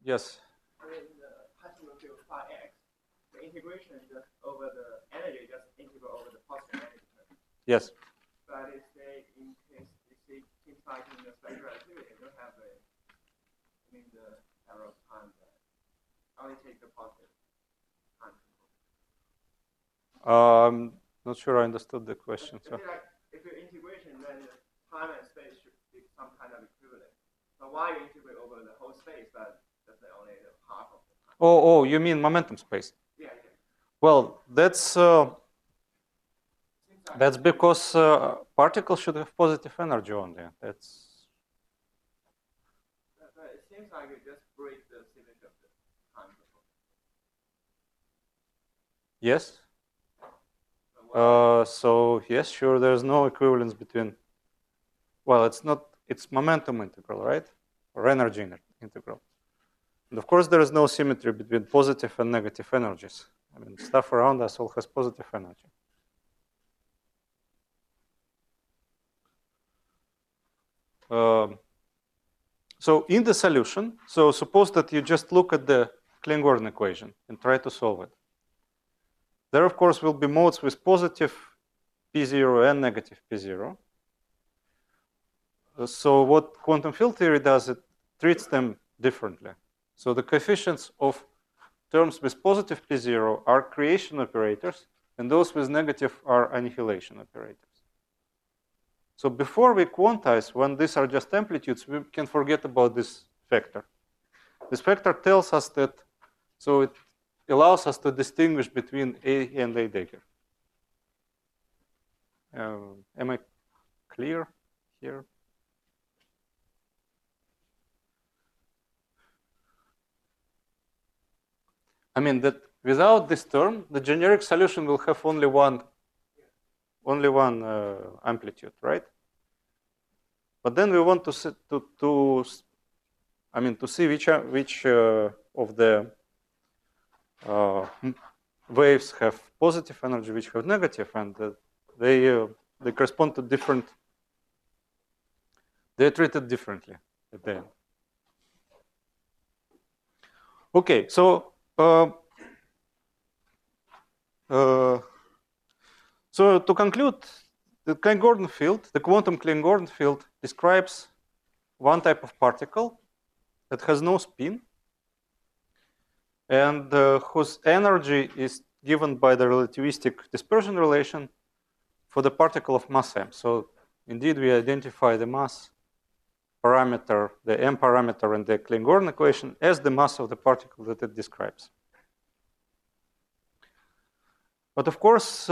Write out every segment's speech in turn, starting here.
Yes. In the particle field phi x, the integration just over the energy, just integral over the positive energy term. Yes. But if they, in case it seems like in the spectral activity, you don't have the, the arrow of time, only take the positive time. Not sure I understood the question. So. Like, if your integration, then the time and space should be some kind of equivalent. So why you integrate over the whole space, but that's only the half of the time? Oh, you mean momentum space? Yeah. Well, that's because particles should have positive energy only. That's. But it seems like you just break the symmetry of the time. Yes. So yes, sure. There's no equivalence between. Well, it's not. It's momentum integral, right? Or energy integral. And of course, there is no symmetry between positive and negative energies. I mean, stuff around us all has positive energy. So in the solution, so suppose that you just look at the Klein-Gordon equation and try to solve it. There, of course, will be modes with positive P0 and negative P0. So what quantum field theory does, it treats them differently. So the coefficients of terms with positive P0 are creation operators, and those with negative are annihilation operators. So before we quantize, when these are just amplitudes, we can forget about this factor. This factor tells us that, so it allows us to distinguish between A and A Dagger. Am I clear here? I mean that without this term, the generic solution will have only one amplitude, right? But then we want to see, which of the waves have positive energy, which have negative, and they correspond to different. They're treated differently at the end. Okay, so. So to conclude, the Klein-Gordon field, the quantum Klein-Gordon field, describes one type of particle that has no spin and whose energy is given by the relativistic dispersion relation for the particle of mass m. So indeed, we identify the mass parameter, the m parameter in the Klein-Gordon equation as the mass of the particle that it describes. But of course,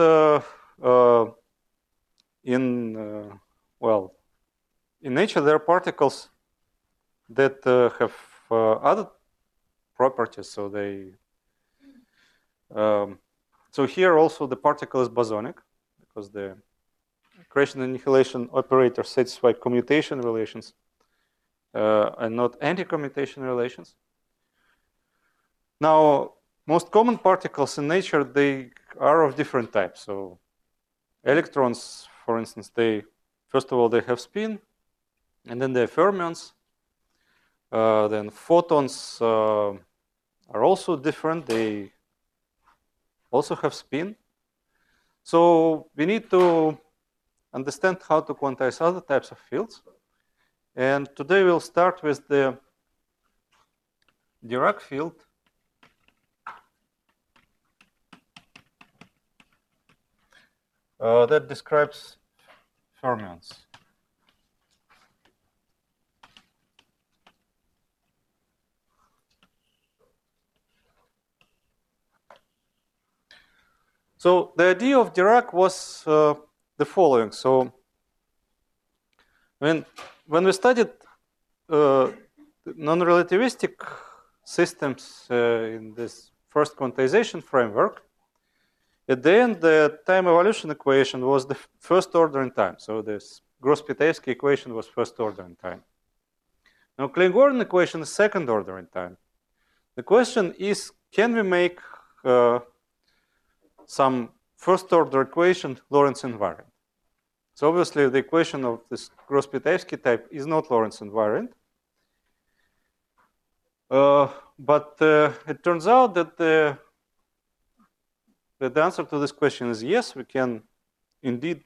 in nature, there are particles that have other properties. So so here also the particle is bosonic because the creation and annihilation operators satisfy commutation relations and not anti-commutation relations. Now, most common particles in nature, they are of different types. So electrons, for instance, first of all, they have spin, and then they're fermions. Then photons are also different. They also have spin. So we need to understand how to quantize other types of fields. And today we'll start with the Dirac field. That describes fermions. So the idea of Dirac was the following. So when we studied non-relativistic systems in this first quantization framework, at the end, the time evolution equation was the first order in time. So this Gross-Pitevsky equation was first order in time. Now, Klein-Gordon equation is second order in time. The question is, can we make some first order equation Lorentz invariant? So obviously, the equation of this Gross-Pitevsky type is not Lorentz invariant. But it turns out that the answer to this question is yes. We can indeed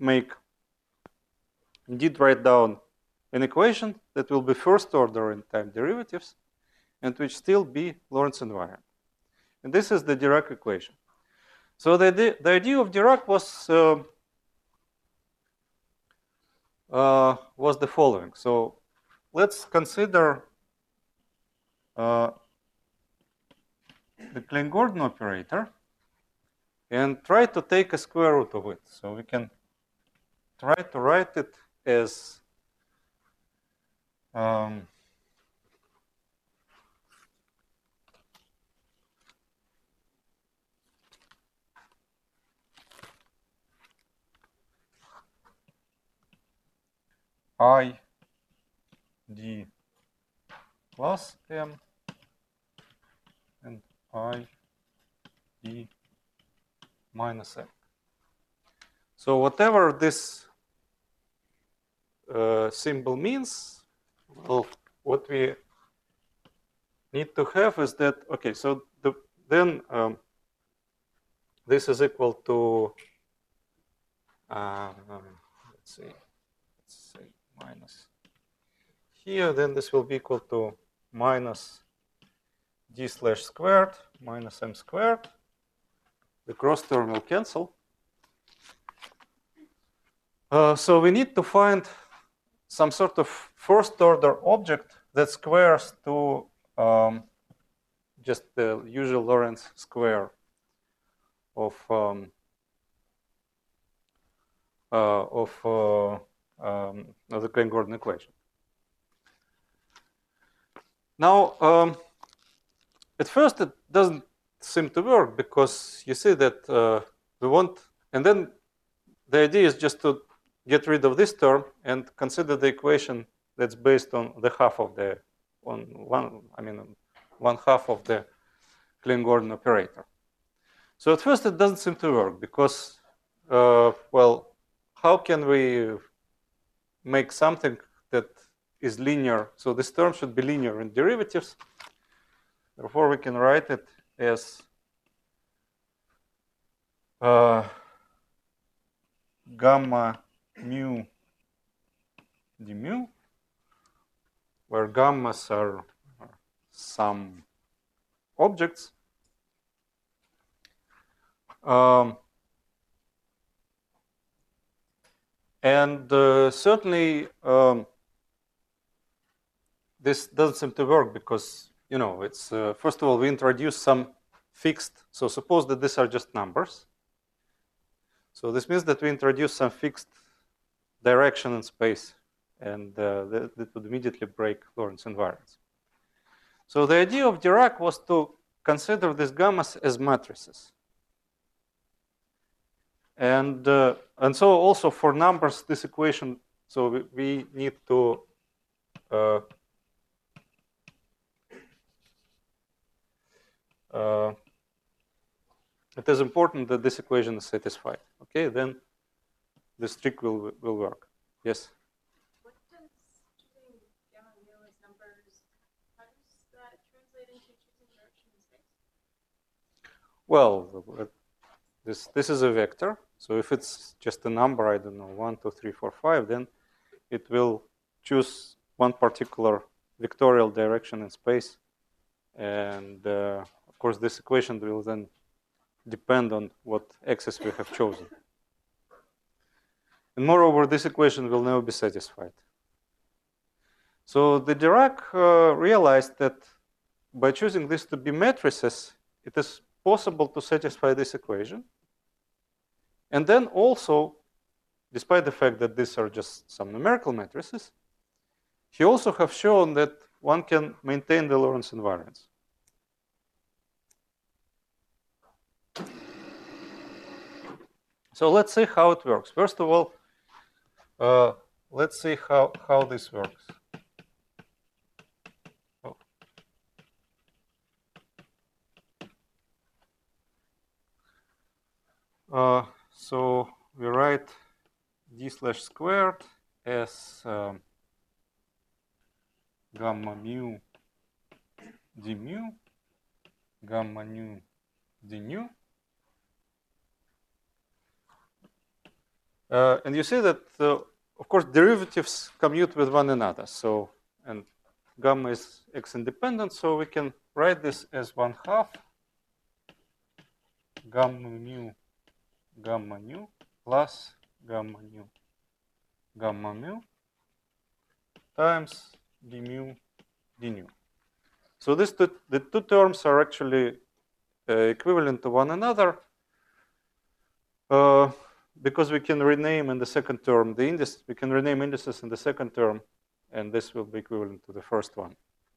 write down an equation that will be first order in time derivatives and which still be Lorentz invariant. And this is the Dirac equation. So the idea of Dirac was the following. So let's consider the Klein-Gordon operator and try to take a square root of it. So we can try to write it as I d plus m and I d minus m. So whatever this symbol means, well, what we need to have is that, okay, so then this is equal to, let's say minus here, then this will be equal to minus d slash squared minus m squared. The cross term will cancel. So we need to find some sort of first order object that squares to just the usual Lorentz square of the Klein-Gordon equation. Now, at first it doesn't seem to work because you see that we want, and then the idea is just to get rid of this term and consider the equation that's based on the half of the one half of the Klein-Gordon operator. So at first it doesn't seem to work because, well, how can we make something that is linear? So this term should be linear in derivatives. Therefore, we can write it as gamma mu d mu, where gammas are some objects. And certainly this doesn't seem to work because, you know, it's first of all, we introduce some fixed. So suppose that these are just numbers. So this means that we introduce some fixed direction in space, and that would immediately break Lorentz invariance. So the idea of Dirac was to consider these gammas as matrices. And so also for numbers, this equation, so we need to it is important that this equation is satisfied. Okay, then this trick will work. Yes? What does choosing gamma mu as numbers, how does that translate into choosing direction in space? Well, this is a vector. So if it's just a number, I don't know, 1, 2, 3, 4, 5, then it will choose one particular vectorial direction in space. And of course, this equation will then depend on what axis we have chosen. And moreover, this equation will never be satisfied. So the Dirac realized that by choosing this to be matrices, it is possible to satisfy this equation. And then also, despite the fact that these are just some numerical matrices, he also have shown that one can maintain the Lorentz invariance. So let's see how it works. First of all, let's see how this works. So we write d slash squared as gamma mu d mu. gamma nu d nu. And you see that, of course, derivatives commute with one another. So, and gamma is x independent, so we can write this as 1/2 gamma nu plus gamma mu times d mu d nu. So the two terms are actually equivalent to one another because we can rename in the second term the index. We can rename indices in the second term, and this will be equivalent to the first one.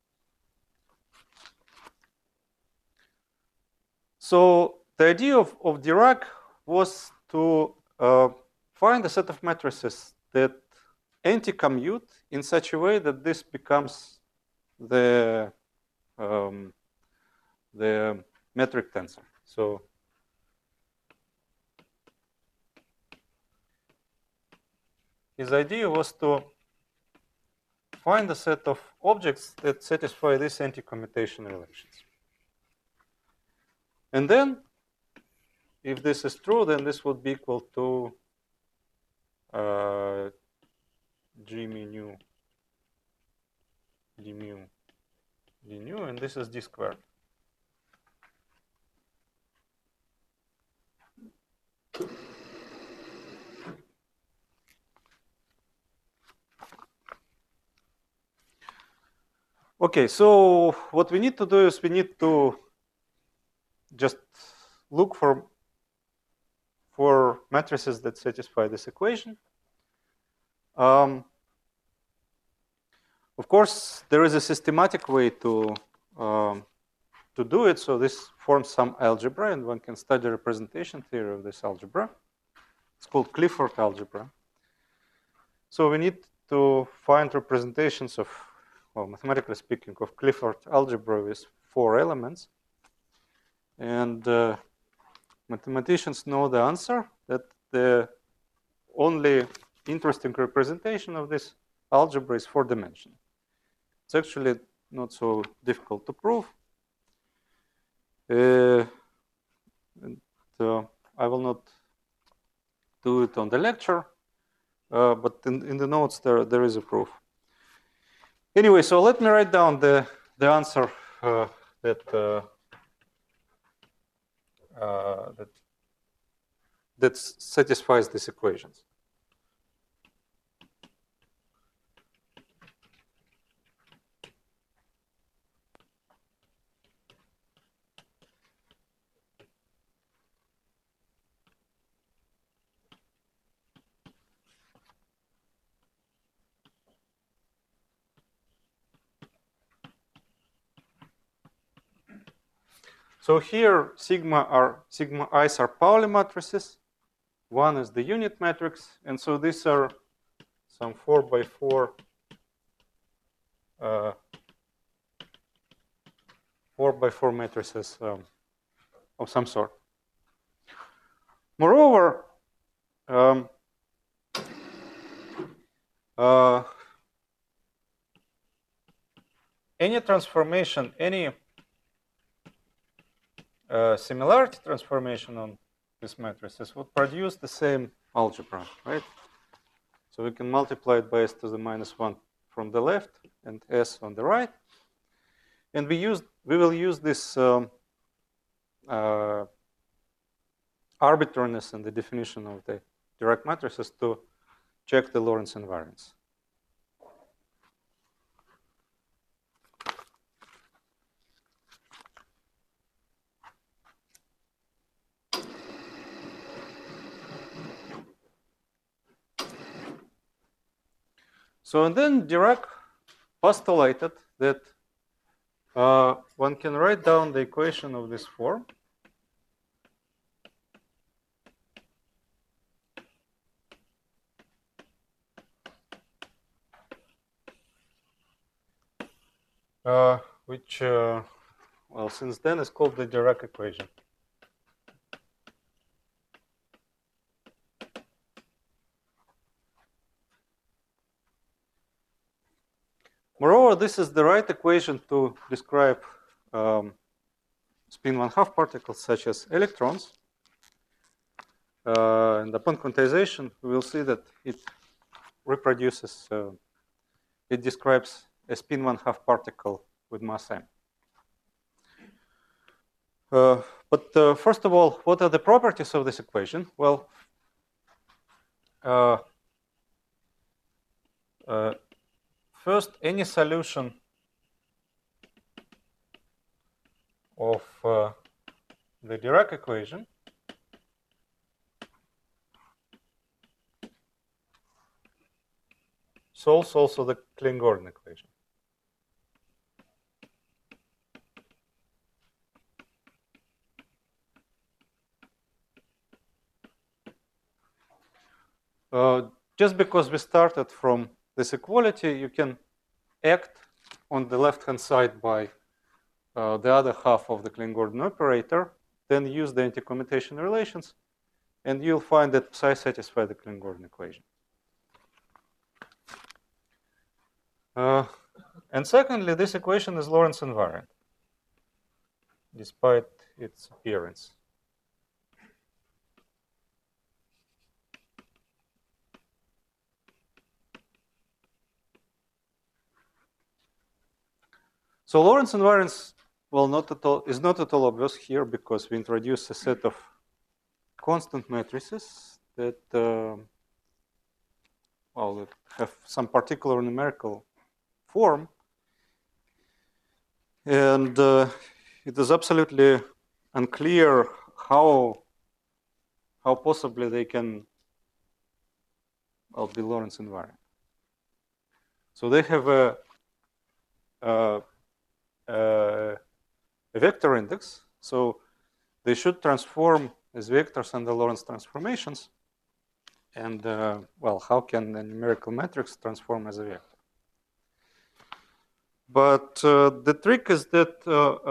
So the idea of Dirac was to find a set of matrices that anti-commute in such a way that this becomes the metric tensor. So his idea was to find a set of objects that satisfy these anti-commutation relations. And then, if this is true, then this would be equal to g mu nu d mu d nu, and this is d squared. Okay, so what we need to do is we need to just look for matrices that satisfy this equation. Of course, there is a systematic way to do it. So this forms some algebra, and one can study representation theory of this algebra. It's called Clifford algebra. So we need to find representations of, well, mathematically speaking, of Clifford algebra with 4 elements. And mathematicians know the answer, that the only interesting representation of this algebra is 4-dimensional. It's actually not so difficult to prove. I will not do it on the lecture, but in the notes there is a proof. Anyway, so let me write down the answer that satisfies these equations. So here, sigma i's are Pauli matrices. 1 is the unit matrix, and so these are some 4x4 4x4 matrices of some sort. Moreover, any transformation, any similarity transformation on these matrices would produce the same algebra, right? So we can multiply it by s to the -1 from the left and s on the right. And we will use this arbitrariness in the definition of the Dirac matrices to check the Lorentz invariance. So and then Dirac postulated that one can write down the equation of this form. Which, well, since then is called the Dirac equation. Moreover, this is the right equation to describe spin 1/2 particles, such as electrons. And upon quantization, we will see that it reproduces, it describes a spin 1/2 particle with mass m. But first of all, what are the properties of this equation? Well, first, any solution of the Dirac equation solves also the Klein-Gordon equation. Just because we started from this equality, you can act on the left-hand side by the other half of the Klein-Gordon operator, then use the anti-commutation relations, and you'll find that psi satisfies the Klein-Gordon equation. And secondly, this equation is Lorentz invariant, despite its appearance. So Lorentz invariance, well, is not at all obvious here because we introduce a set of constant matrices that, well, that have some particular numerical form. And it is absolutely unclear how possibly they can, well, be Lorentz invariant. So they have a vector index, so they should transform as vectors under Lorentz transformations. And well, how can a numerical matrix transform as a vector? But the trick is that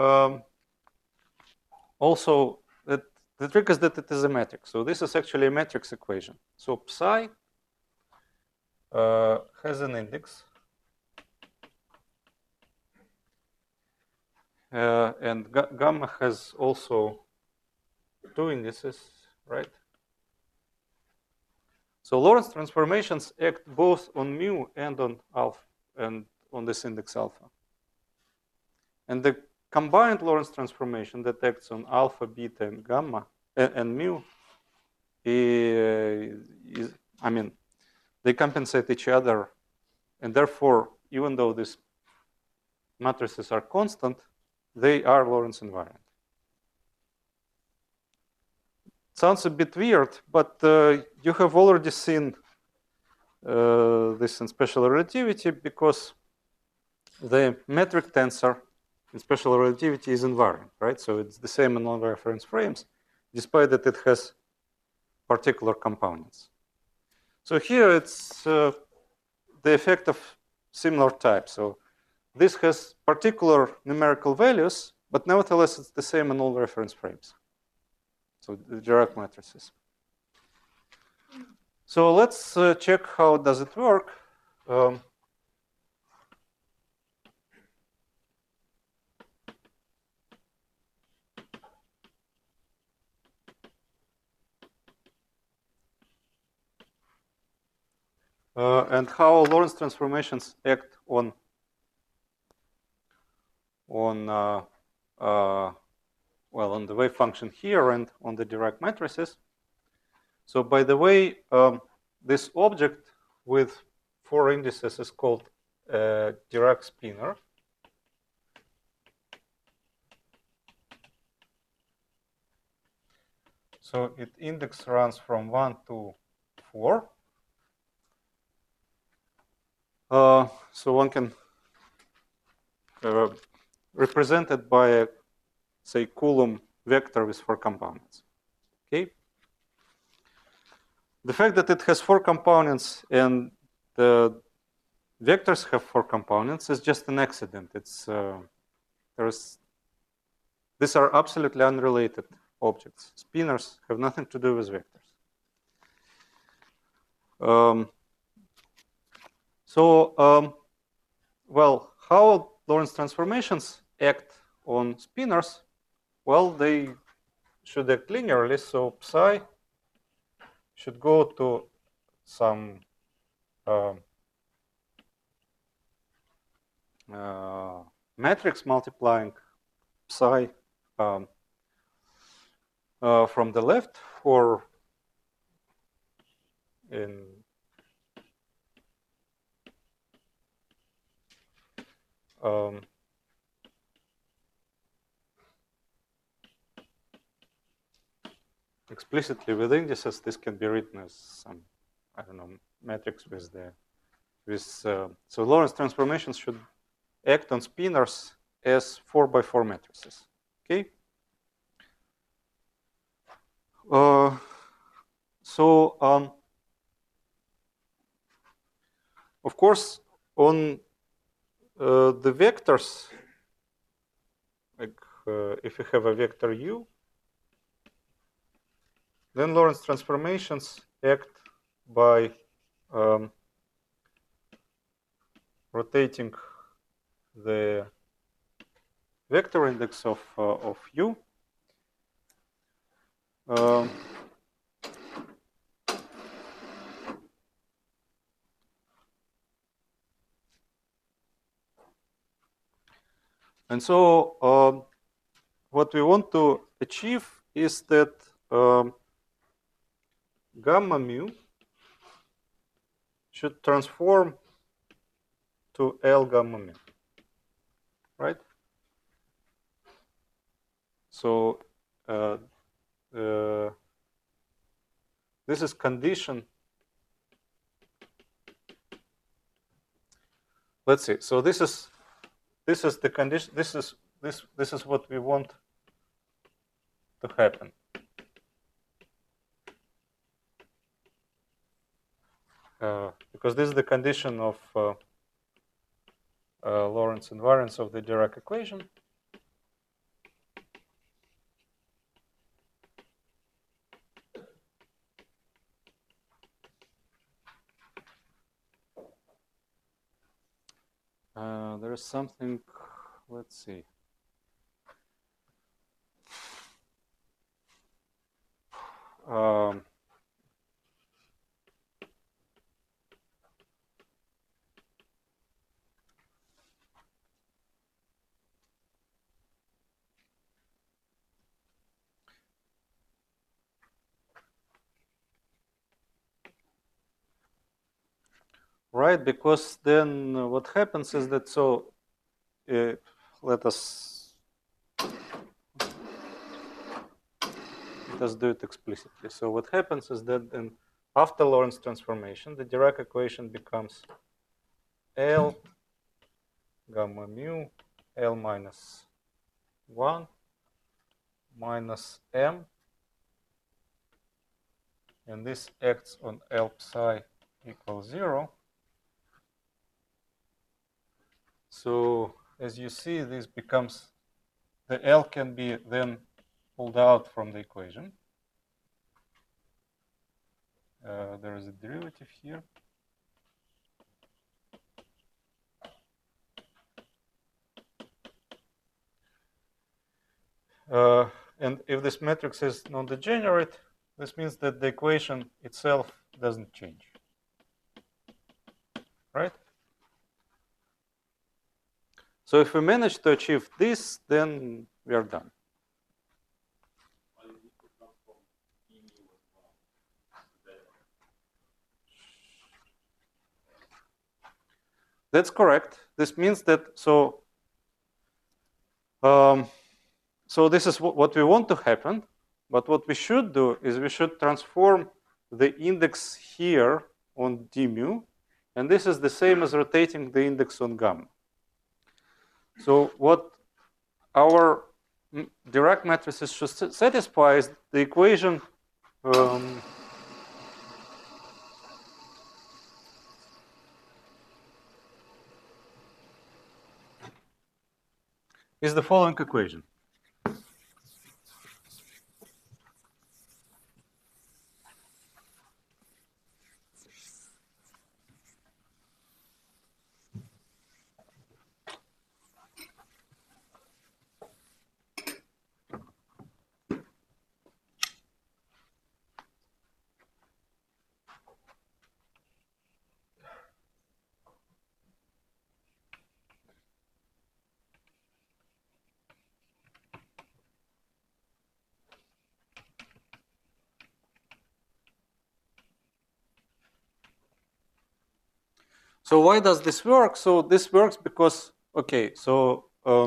the trick is that it is a matrix. So this is actually a matrix equation. So psi has an index. And gamma has also two indices, right? So Lorentz transformations act both on mu and on alpha, and on this index alpha. And the combined Lorentz transformation that acts on alpha, beta, and gamma, and mu, I mean, they compensate each other. And therefore, even though these matrices are constant, they are Lorentz invariant. Sounds a bit weird, but you have already seen this in special relativity because the metric tensor in special relativity is invariant, right? So it's the same in all reference frames, despite that it has particular components. So here it's the effect of similar type. So this has particular numerical values, but nevertheless it's the same in all reference frames. So the Dirac matrices. So let's check how does it work. And how Lorentz transformations act on the wave function here and on the Dirac matrices. So by the way, this object with 4 indices is called Dirac spinor. So its index runs from 1 to 4. So one can represent it by a, say, Coulomb vector with 4 components. Okay. The fact that it has 4 components and the vectors have 4 components is just an accident. It's these are absolutely unrelated objects. Spinors have nothing to do with vectors. Well, how Lorentz transformations act on spinors? well, they should act linearly, so psi should go to some matrix multiplying psi from the left, or in explicitly with indices. This can be written as some, I don't know, matrix with the so Lorentz transformations should act on spinors as 4x4 matrices. Okay. So of course, on the vectors, like if you have a vector u, then Lorentz transformations act by rotating the vector index of u. And so what we want to achieve is that gamma mu should transform to L gamma mu, right? So this is condition. Let's see. So this is the condition. This is what we want to happen. Because this is the condition of Lorentz invariance of the Dirac equation. There is something, let's see. Right, because then what happens is that, so let us do it explicitly. So what happens is that then after Lorentz transformation, the Dirac equation becomes L gamma mu L minus 1 minus M, and this acts on L psi equals 0. So as you see, this becomes, the L can be then pulled out from the equation. There is a derivative here. And if this matrix is non-degenerate, this means that the equation itself doesn't change, right? So if we manage to achieve this, then we are done. That's correct. This means that, so this is what we want to happen. But what we should do is we should transform the index here on d mu. And this is the same as rotating the index on gamma. So what our Dirac matrices should satisfy is the equation is the following equation. So why does this work? So this works because, okay, so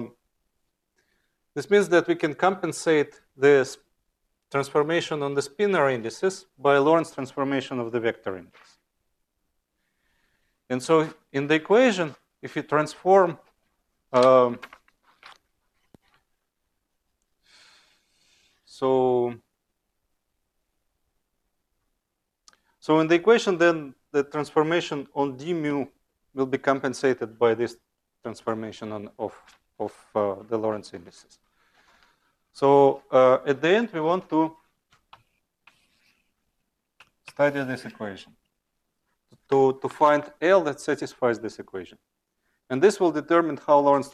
this means that we can compensate this transformation on the spinor indices by Lorentz transformation of the vector index. And so in the equation, if you transform so in the equation, then the transformation on d mu will be compensated by this transformation of the Lorentz indices. So at the end, we want to study this equation to find L that satisfies this equation. And this will determine how Lorentz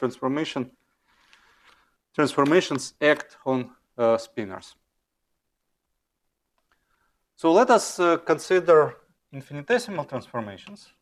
transformations act on spinors. So let us consider infinitesimal transformations.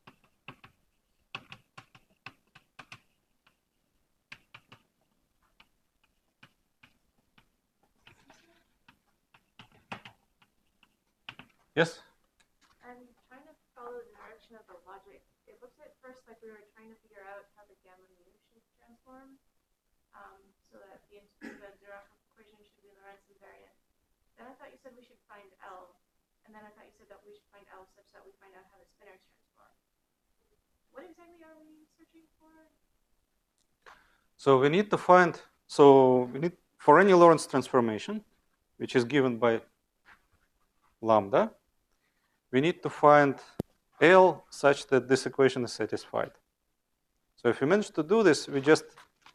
Yes? I'm trying to follow the direction of the logic. It looks at first like we were trying to figure out how the gamma mu should transform, so that the Dirac equation should be Lorentz invariant. Then I thought you said we should find L, and then I thought you said that we should find L such that we find out how the spinors transform. What exactly are we searching for? So we need to find, for any Lorentz transformation, which is given by lambda, we need to find L such that this equation is satisfied. So if we manage to do this, we just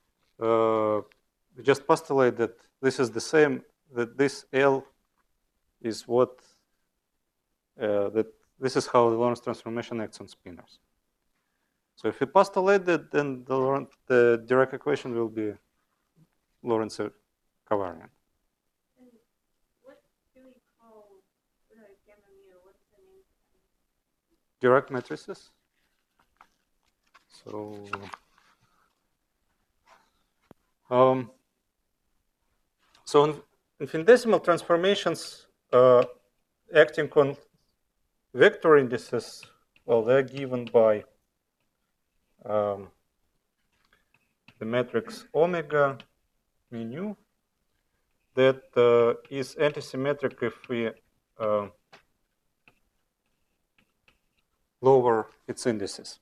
postulate that this is the same, that this L is what, that this is how the Lorentz transformation acts on spinors. So if we postulate that, then the Dirac equation will be Lorentz covariant. And what do we call the gamma mu? What's the name for Dirac matrices. So infinitesimal transformations acting on vector indices, well, they're given by the matrix omega mu nu that is antisymmetric if we lower its indices.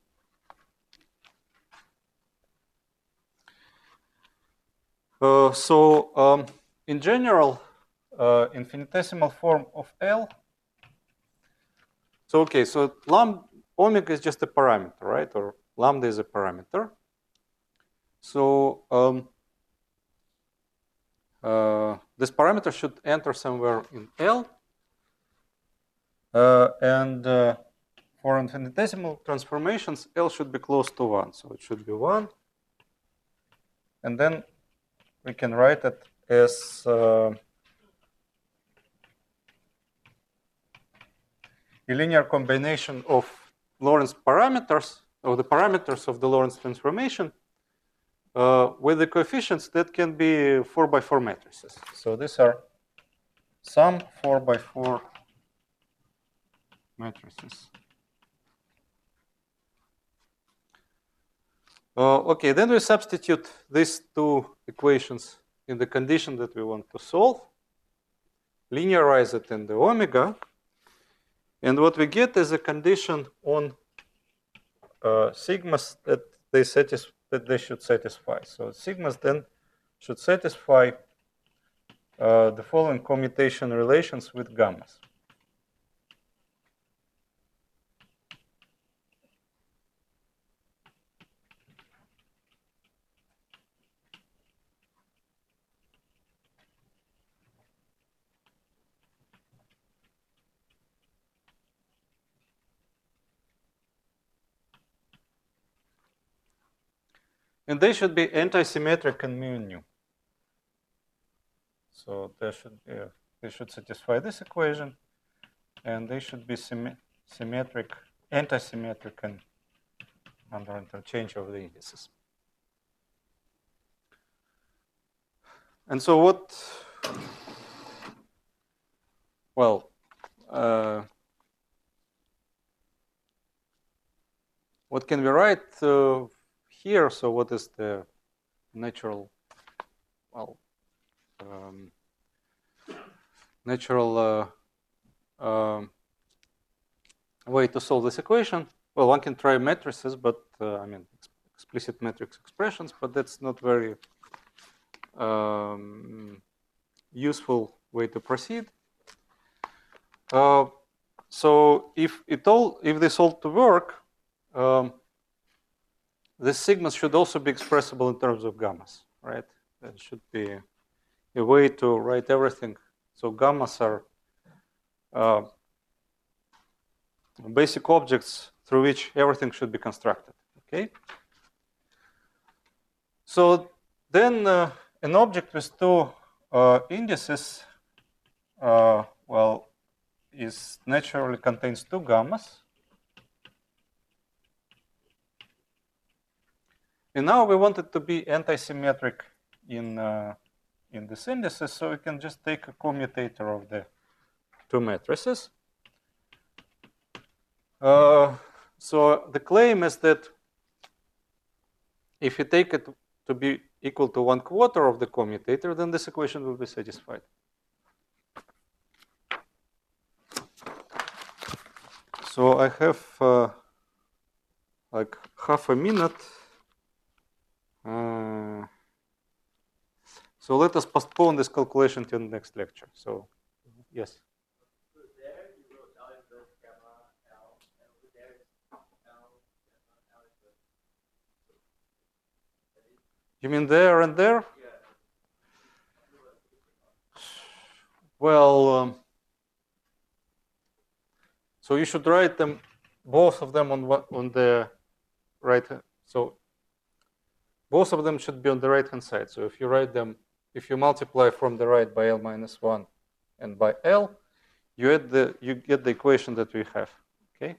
In general, infinitesimal form of L. So omega is just a parameter, right? Or lambda is a parameter. So this parameter should enter somewhere in L. For infinitesimal transformations, L should be close to 1. So it should be 1. And then we can write it as a linear combination of Lorentz parameters, or the parameters of the Lorentz transformation, with the coefficients that can be 4x4 matrices. So these are some 4x4 matrices. Okay, then we substitute these two equations in the condition that we want to solve, linearize it in the omega, and what we get is a condition on sigmas that they should satisfy. So sigmas then should satisfy the following commutation relations with gammas. And they should be antisymmetric in mu and nu. So they should satisfy this equation, and they should be symmetric, antisymmetric under interchange of the indices. And so what? Well, what can we write here? So what is the natural, well, natural way to solve this equation? Well, one can try matrices, but I mean explicit matrix expressions, but that's not very useful way to proceed. So if this all to work, the sigmas should also be expressible in terms of gammas, right? That should be a way to write everything. So gammas are basic objects through which everything should be constructed. Okay. So then an object with two indices, well, is naturally contains two gammas. And now we want it to be anti-symmetric in this indices, so we can just take a commutator of the two matrices. So the claim is that if you take it to be equal to 1/4 of the commutator, then this equation will be satisfied. So I have like half a minute. So let us postpone this calculation till the next lecture. So, yes. So there you wrote L inverse gamma L, and over there is L gamma L inverse. You mean there and there? Yeah. Well, so you should write them, both of them on the right. So both of them should be on the right hand side. So if you write them, if you multiply from the right by L minus 1 and by L, you get the equation that we have. Okay.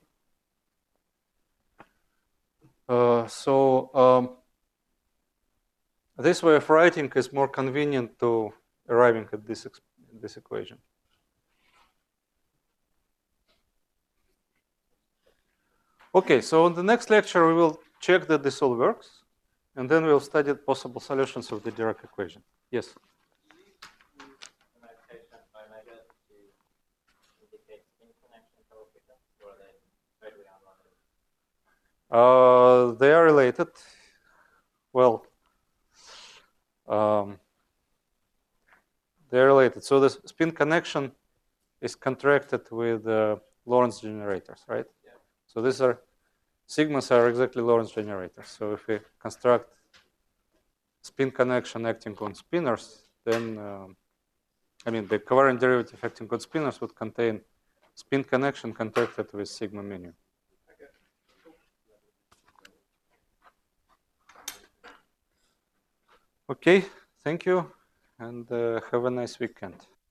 This way of writing is more convenient to arriving at this equation. Okay, so in the next lecture we will check that this all works, and then we'll study possible solutions of the Dirac equation. Yes? They are related. Well, they're related. So the spin connection is contracted with Lorentz generators, right? Yeah. So these are sigmas are exactly Lorentz generators. So if we construct spin connection acting on spinors, then I mean the covariant derivative acting on spinors would contain spin connection contracted with sigma minimum. Okay, thank you, and have a nice weekend.